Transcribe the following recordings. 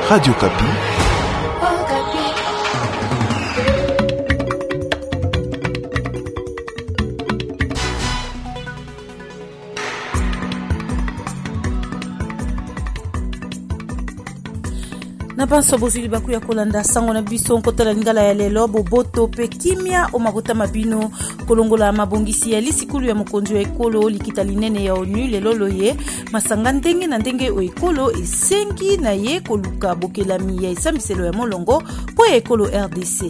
Radio Kapi. Na banso bozuli baku ya kolanda sango na biso nkotala lingala ya lelo boboto pe kimia o mabota mabino kolongola mabongisi ya lisikulu ya mokonzi wa ekolo likita linene ya ONU lelo loye masanga ndenge na ndenge o ekolo esengi na ye koluka bokelami ya esambiselo ya molongo po ya ekolo RDC.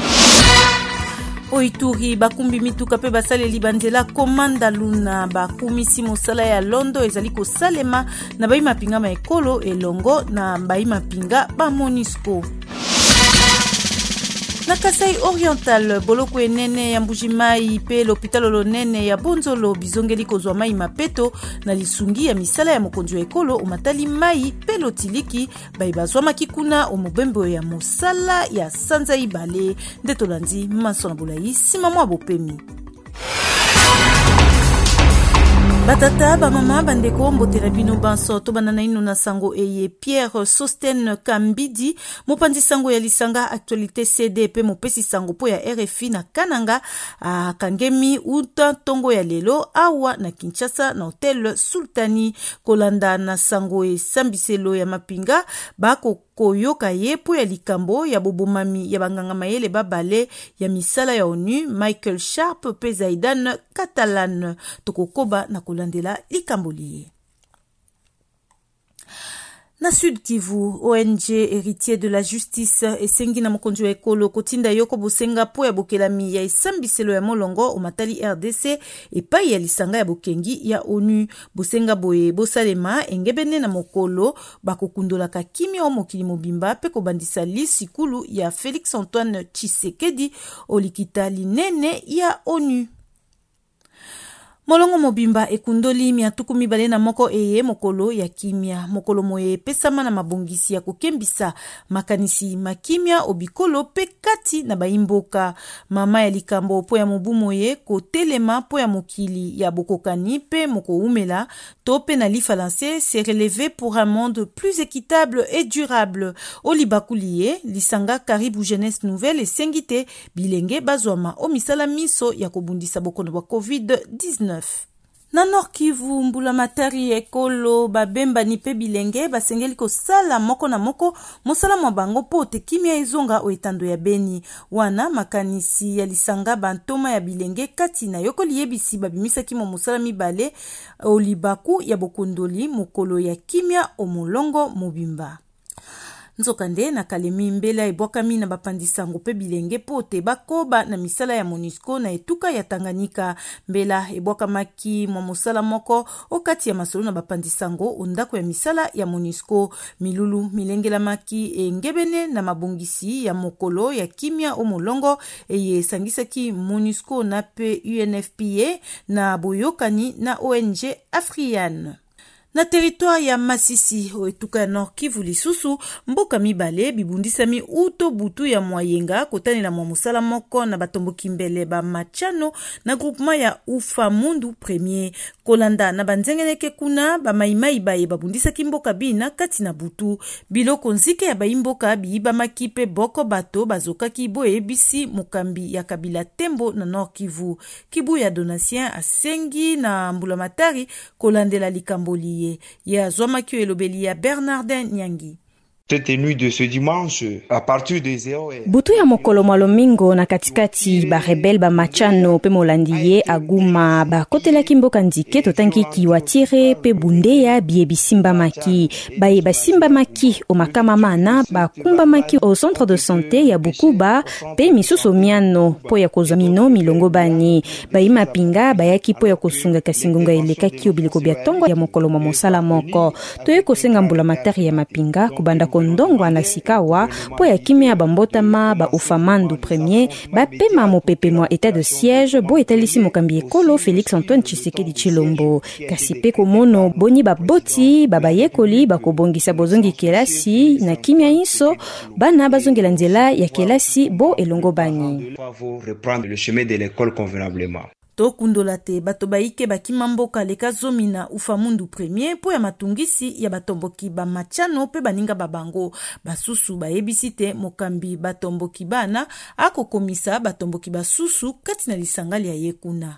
Oituri bakumbi mituka pe basaleli banzela komanda luna bakumisi mosala ya londo ezali kosalema na baima pinga ma ekolo elongo na baima pinga ba MONUSCO. Na Kasai Oriental, boloko enene ya Mbujimai pe l'hôpital lonene ya Bonzolo bizongeli kozwa mai mapeto na lisungi ya misala ya mokonzi wa ekolo umatali mai pe lotiliki baibazwa makikuna omobembo ya mosala ya sanza ibale ndetolandi masona bulai sima mwa bopemi. Batata, bamama, bandeko, mbotera bino banso, to banana ino na sango eye Pierre Sosten Kambidi, mopandi sango ya lisanga actualité CDP mopesi sango po ya RFI na Kananga, kangemi uta tongo ya lelo, awa na Kinshasa na hotel Sultani, kolanda na sango e sambiselo ya mapinga, bako koyoka ye po ya likambo ya bobomami ya banganga mayele babale ya misala ya ONU Michael Sharp pe Zaidan Catalan tokokoba na kolandela likambo liye. Na Sud Kivu, ONG Héritier de la Justice esengi na mokonzi wa ekolo kotinda yoko bosenga po ya bokelami ya esambiselo ya molongo umatali RDC epai ya lisanga ya bokengi ya ONU bosenga boye bosalema engebene na mokolo bakokundolaka kimia o mokili mobimba pe kobandisa lisikulu ya Félix Antoine Tshisekedi olikita linene ya ONU. Molongo mobimba ekundoli miatuku mibale na moko eye mokolo ya kimia. Mokolo moye pesama na mabongisi ya kokembisa makanisi makimia obikolo pe kati na baimboka. Mama ya likambo po ya mobumo ye kotelema po ya mokili ya bokokani pe moko umela tope na lifalanse se relever pour un monde plus équitable et durable. Olibakuliye, lisanga karibu jeunesse nouvelle et sengite bilenge bazwama o misala miso ya kobundisa bokono wa COVID-19. Na Nord Kivu mbula matari ekolo babemba ni pe bilenge basengeli kosala moko na moko mosala mwa bango po te kimia ezonga o etando ya Beni wana makanisi ya lisanga bantoma ya bilenge kati na yokoli yebisi babimisaki mo mosala mibale olibaku ya bokondoli mokolo ya kimia o molongo mobimba. Nzokande na Kalemi mbela ebwakami na bapandisango pe bilenge pote bakoba na misala ya MONUSCO na etuka ya Tanganyika. Mbela ebwakamaki mwa mosala moko okati ya masolo na bapandisango ondako ya misala ya MONUSCO. Milulu milengelamaki engebene na mabongisi ya mokolo ya kimia o molongo eye sangisaki MONUSCO na pe UNFPA na boyokani na ONG Afriane. Na territoire ya Masisi oetuka ya Nord Kivu lisusu mboka mibale bibundisami uto butu ya mwayenga kotani na mwamusala moko na batomboki mbele ba machano na groupement ya Ufa Mundu Premier kolanda na banzengeneke kuna ba maimai baye babundisaki mboka bina kati na butu biloko nzike ya baimboka biiba makipe boko bato bazokaki boye bisi mukambi ya Kabila Tembo na Nord Kivu. Kibu ya Donatien asengi na mbula matari kolandela likamboli ya Zouamakio elobeli ya Bernardin Nyangi. Cette nuit de ce dimanche, à partir de 0h. Butu ya mokolo mwalomingo na katikati ba rebel ba machano pe molandiye aguma ba kotela kimboka ndike totangi kiwatire pe bundeya bie bisimba maki baye basimba maki o makama mana ba kumba maki au centre de santé ya Bukuba pe misuso miano po ya kozamino milongo bani bayi mapinga bayaki po ya kosunga kasingunga eleka kio biliko bya tongo ya mokolo mwa mosala moko toye kosenga mbula matari ya mapinga kubanda kondongo anasikawa po ya kimia bambotama ba Ufa Mundu Premier ba pema mopepe mwa état de siège bo etalisi mokambi ekolo Félix Antoine Tshisekedi Chilombo kasi pe komono boni ba boti baba yekoli bakobongisa bozongi kelasi na kimia inso bana bazongela nzela ya kelasi bo elongo bani reprendre le chemin de l'école convenablement. tokundola te bato baike bakima mboka leka zomi na ufamundu premier po ya matungisi ya batomboki ba Machano pe baninga babango basusu bayebisi te mokambi batomboki bana akokomisa batomboki basusu kati na lisangali ya yekuna.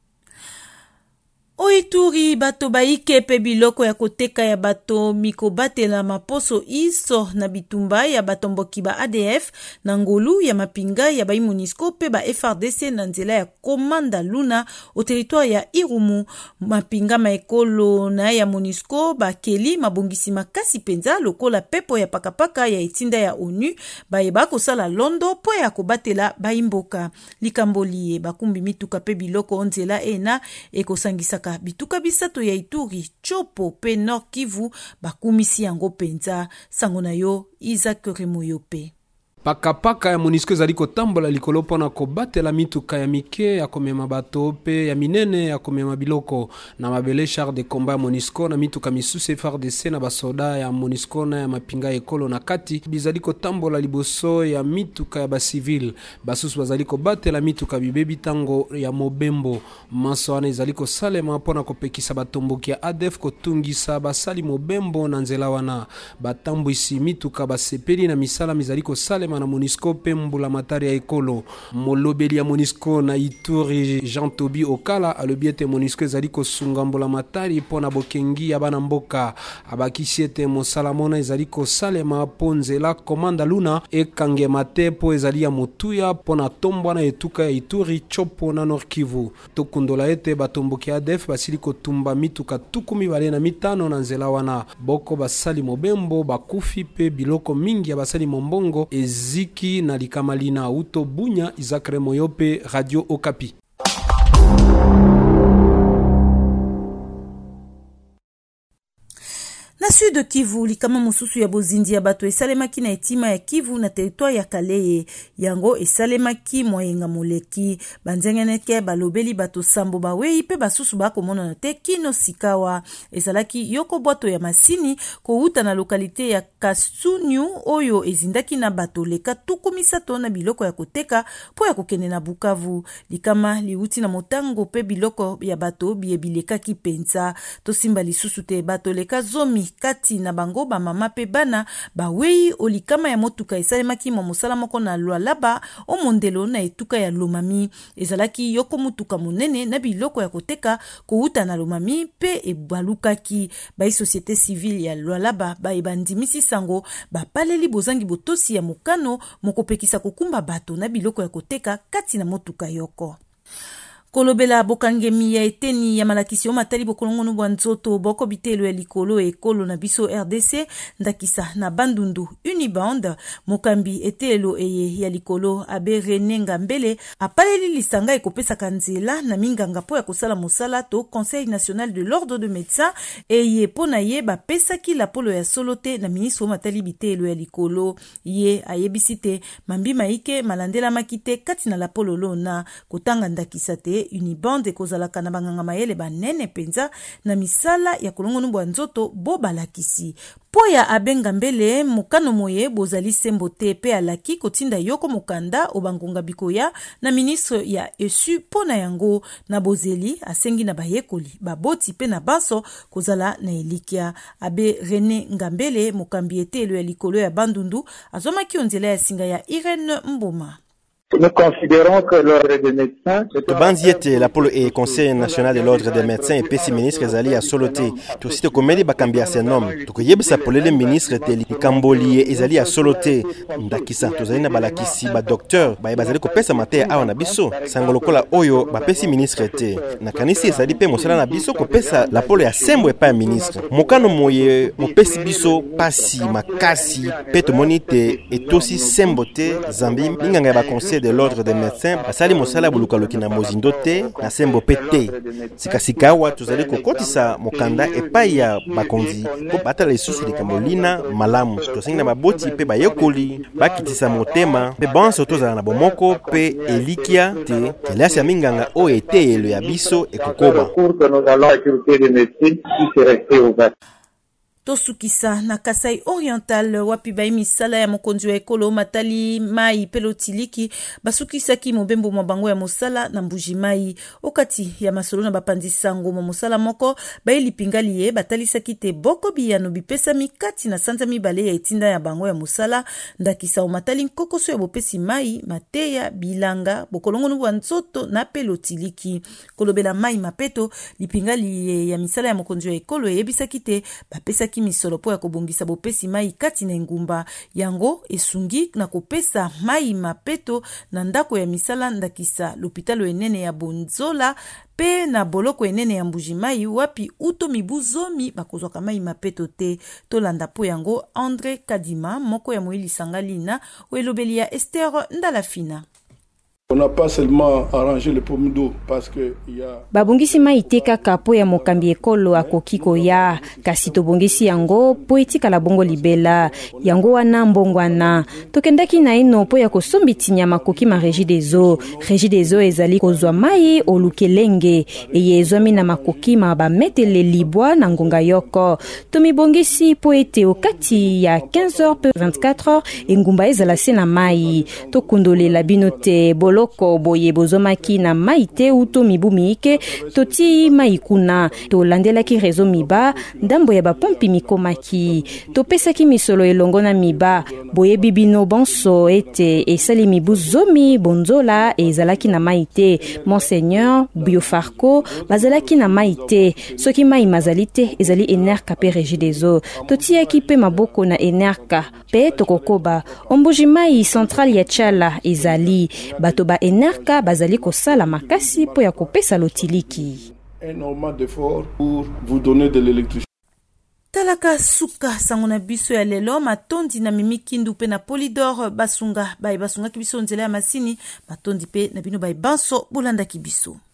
Oituri bato baike pe biloko ya koteka ya bato mikobatela maposo iso na bitumba ya batomboki ba ADF na ngolu ya mapinga ya bai MONUSCO pe ba FRDC na nzela ya Komanda Luna au territoire ya Irumu. Mapinga maekolo na ya MONUSCO bakeli mabongisi makasi penza lokola pepo ya pakapaka ya etinda ya ONU bayeba kosala londo po ya kobatela baimboka likambolie bakumbi mituka pe biloko nzela ena ekosangisaka bituka bisato ya Ituri, Chopo pe Nord Kivu bakumisi yango penza. Sango na yo Isaac Remoyope. Pakapaka ya MONUSCO ezali kotambola likolo pona kobatela mituka ya mike ya komema bato pe ya minene ya komema biloko na mabele char de combat ya MONUSCO na mituka misusu FARDC na basoda ya MONUSCO na ya mapinga ekolo na kati bizali kotambola liboso ya mituka ya basivile basusu bazali kobatela mituka bibebi tango ya mobembo maso wana ezali kosalema pona kopekisa batomboki ya ADF kotungisa basali mobembo na nzela wana batambwisi mituka basepeli na misala mizali kosalema na MONUSCO pe mbula matari ya ekolo molobeli ya MONUSCO na Ituri Jean Tobi Okala alobiete MONUSCO ezali kosunga mbula matari pona bokengi ya bana mboka abakisi ete mosala mona ezali kosalema po nzela Komanda Luna ekangema te po ezali ya motuya pona tombwa na etuka ya Ituri Chopo na Nord Kivu. Tokundola ete batomboki ADF basili kotumba mituka 25 na nzela wana boko basali mobembo bakufi pe biloko mingi ya basali mombongo Ziki na likamalina uto bunya Isaac Remoyope Radio Okapi. Na sud Kivu likama mususu ya bozindi ya bato esalemaki na etima ya Kivu na territoire ya Kaleye yango esalemaki moyenga moleki banzengeneke balobeli bato sambo bawei pe basusu bakomona na te kino sikawa esalaki yoko bwato ya masini kouta na lokalite ya Kasunyu oyo ezindaki na bato leka 30 na biloko ya koteka po ya kokende na Bukavu likama liuti na motango pe biloko ya bato biebilekaki penza tosimba lisusu te bato leka zomi kati na bango ba mama pe bana bawei olikama ya motuka esalemaki mo mosala moko na Lualaba o mondelo na etuka ya Lomami ezalaki yoko mutuka monene na biloko ya koteka kouta na Lomami pe ebalukaki bai société civile ya Lualaba ba ebandimisi sango ba paleli bozangi botosi ya mokano mokopekisa kokumba bato na biloko ya koteka kati na motuka yoko. Kolobela bokangemi ya eteni ya malakisi o matali bokolongonu bwa nzoto boko bitelo ya likolo ekolo na biso RDC ndakisa na bandundu Uniband mokambi etelo eye ya likolo abe René Ngambele apaleli lisanga ekopesa kanzela na minganga po ya kosala mosala to Conseil national de l'ordre de médecins eye pona ye bapesaki la polo ya solote na ministre o matali bitelo ya likolo ye ayebisite mambi maike malandela makite kati na la polo lona kotanga ndakisa te Uniband ekozalaka na banganga mayele banene penza na misala ya kolongonu bwa nzoto bo balakisi po ya abenga mbele mokano moye bozali sembo te pe alaki kotinda yoko mokanda obangonga bikoya na ministre ya ESU pona yango na bozeli asengi na bayekoli baboti pe na baso kozala na elikia abe René Ngambele mokambi etelo ya likolo ya bandundu azomaki onzela ya singa ya Irene Mboma. Nous considérons que l'ordre des médecins... Bandiete, la polo et Conseil national de l'ordre des médecins et pesi ministre ezali ya solote. Tu site komeli bakambia ses noms. Tukoyebisa polele ministre te likamboli ezali ya solote. Ndakisa tozali na balakisi ba docteur ba bazali kopesa mate awa na biso. Sangolokola oyo ba pesi ministre te. Na kanisi ezali pe mosala na biso kopesa la polo ya sembo epa ministre. Mokano moye mopesi biso pasi makasi pe tomonite etosi sembo te zambi minganga ba conseil de l'ordre des médecins basali mosala bulukaluki na mozindo te na sembo pete sikasikawa tuzali kokotisa mokanda epai ya bakonzi po batala lisusu likamolina malamu tosengi na baboti pe bayekoli bakitisa motema pe banso tozala na bomoko pe elikia te kelasi ya minganga oyo eteyelo ya biso ekokoba. Tosukisa na Kasai Oriental wapi bai misala ya mokonzi wa ekolo matali mai pelotiliki basukisaki mobembo mabango ya mosala na mbuji mai okati ya masolo na bapanzisango mo mosala moko bai lipingali ye batalisaki te boko biyano bipesa mikati na sanza mibale ya etinda ya bango ya mosala ndakisa omatali nkokoso ya bopesi mai mateya bilanga bokolongo nubu nzoto na pelotiliki kolobela mai mapeto lipingali ya misala ya mokonzi wa ekolo yebisaki te bapesaki misolo po ya kobongisa bopesi mai kati na ngumba yango esungi na kopesa mai mapeto na ndako ya misala ndakisa lopitalo enene ya Bonzola pe na boloko enene ya Mbujimai wapi uto mibuzomi bakozwaka mai mapeto te tolanda po yango André Kadima moko ya Moili Sangalina welobeli ya Esther Ndalafina. On n'a pas seulement arrangé le pommes d'eau parce que il y a babongisi mai te kaka po ya mokambi ekolo akoki koya kasi tobongisi yango po etikala bongo libela yango wana mbongwana tokendaki na ino po ya kosombitinya makoki ma Régie des eaux ezali kozwa mai olukelenge eye ezwami na makoki ma bametele libwa na ngonga yoko tomibongisi po ete okati ya 15h pe 24h engumba ezala se na mai tokundolela bino te loko boye bozomaki na maite uto mibumike toti maikuna to landelaki rezo miba ndambo ya bapompi mikomaki to pesaki misolo elongo na miba boye bibino bonso ete esali mibuzomi Bonzola ezalaki na maite Monseigneur Biofarco bazalaki na maite soki mai mazalite ezali Enerka pe Régie des eaux totiaki pe maboko na Enerka pe tokokoba ombuji mai central ya Chala ezali bato ba Enerka bazali kosala makasi po ya kopesa lotiliki. Énormément d'efforts pour vous donner de l'électricité. Talaka suka sangona biso ya lelo matondi na mimikindu pe na Polydor basunga kibiso nzela ya masini matondi pe na bino bai banso bolanda kibiso.